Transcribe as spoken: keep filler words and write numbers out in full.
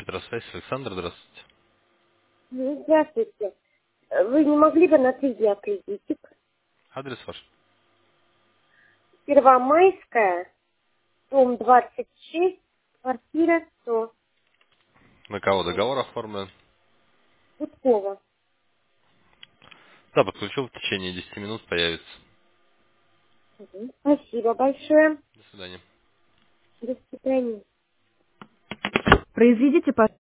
Метросвязь, Александр, здравствуйте. Ну, здравствуйте. Вы не могли бы наследие кредитик? Адрес ваш? Первомайская, дом двадцать шесть, квартира сто, На кого договор оформлен? Гудкова. Да, подключил, в течение десяти минут появится. Мгм. Спасибо большое. До свидания. До свидания. Произведите, пожалуйста.